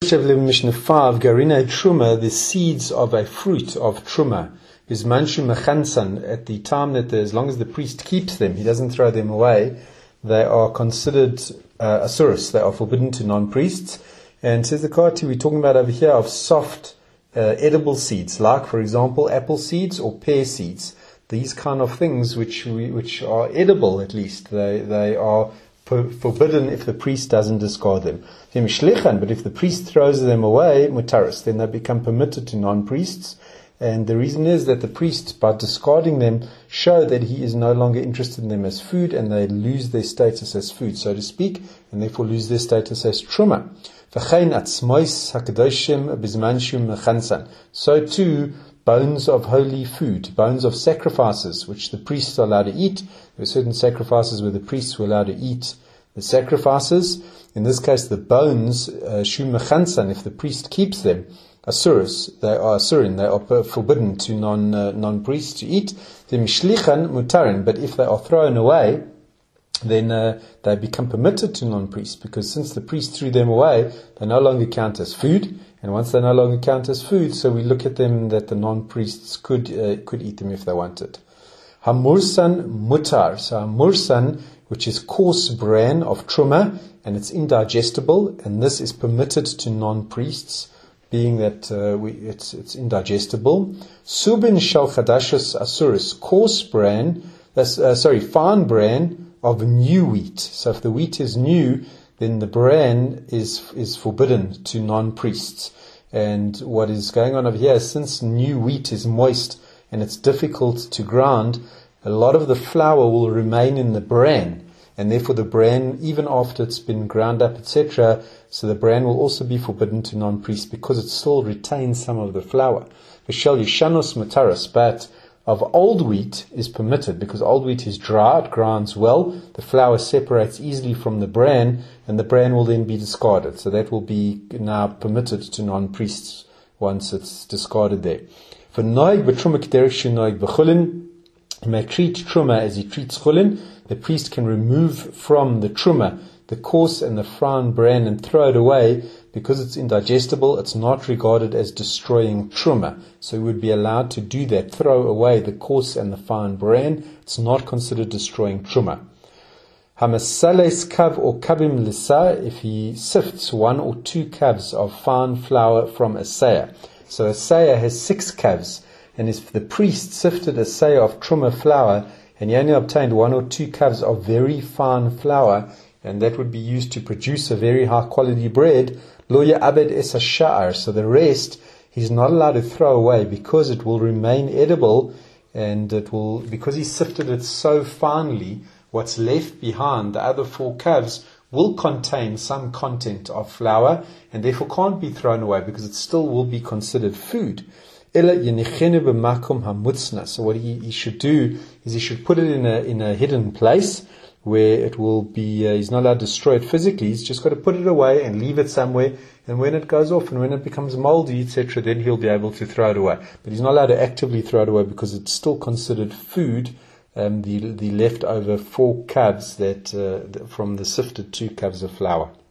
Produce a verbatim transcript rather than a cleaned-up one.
Mishnah five, Garina Truma, the seeds of a fruit of Truma, is Manshu Mechansan, at the time that, the, as long as the priest keeps them, he doesn't throw them away, they are considered uh, asuris, they are forbidden to non-priests. And says the Kati, we're talking about over here of soft, uh, edible seeds, like, for example, apple seeds or pear seeds. These kind of things which we, which are edible, at least, they, they are forbidden if the priest doesn't discard them. But if the priest throws them away, mutaris, then they become permitted to non-priests. And the reason is that the priest, by discarding them, show that he is no longer interested in them as food, and they lose their status as food, so to speak, and therefore lose their status as truma. So too, bones of holy food, bones of sacrifices, which the priests are allowed to eat. There are certain sacrifices where the priests were allowed to eat the sacrifices. In this case, the bones, uh, shum mechansan, if the priest keeps them, asuris, they are asurin, they are forbidden to non, uh, non-priests to eat. The mishlichan mutarin, but if they are thrown away, then uh, they become permitted to non-priests, because since the priest threw them away, they no longer count as food. And once they no longer count as food, so we look at them that the non-priests could uh, could eat them if they wanted. Hamursan mutar. So hamursan, which is coarse bran of truma, and it's indigestible, and this is permitted to non-priests, being that uh, we, it's it's indigestible. Subin shal chadashus asuris, coarse bran, that's, uh, sorry, fine bran of new wheat. So if the wheat is new, then the bran is is forbidden to non-priests. And what is going on over here is, since new wheat is moist and it's difficult to grind, a lot of the flour will remain in the bran, and therefore the bran, even after it's been ground up, et cetera, so the bran will also be forbidden to non-priests because it still retains some of the flour. V'shel yishanos mataras, but of old wheat is permitted, because old wheat is dry, it grinds well, the flour separates easily from the bran, and the bran will then be discarded. So that will be now permitted to non-priests once it's discarded there. For noig b'truma k'derech shenoig b'chulin, he may treat truma as he treats chulin. The priest can remove from the truma the coarse and the fine bran and throw it away. Because it's indigestible, it's not regarded as destroying truma. So he would be allowed to do that, throw away the coarse and the fine bran. It's not considered destroying truma. Hamasales kav or kavim lisa, if he sifts one or two kavs of fine flour from a seah. So a seah has six kavs, and if the priest sifted a seah of truma flour, and he only obtained one or two kavs of very fine flour, and that would be used to produce a very high quality bread, lo ya'abed es hasha'ar, so the rest he's not allowed to throw away, because it will remain edible, and it will, because he sifted it so finely, what's left behind, the other four kavs, will contain some content of flour, and therefore can't be thrown away, because it still will be considered food. So what he, he should do is he should put it in a in a hidden place where it will be, uh, he's not allowed to destroy it physically, he's just got to put it away and leave it somewhere, and when it goes off and when it becomes moldy, et cetera, then he'll be able to throw it away. But he's not allowed to actively throw it away, because it's still considered food, um, the the leftover four kavs that uh, from the sifted two kavs of flour.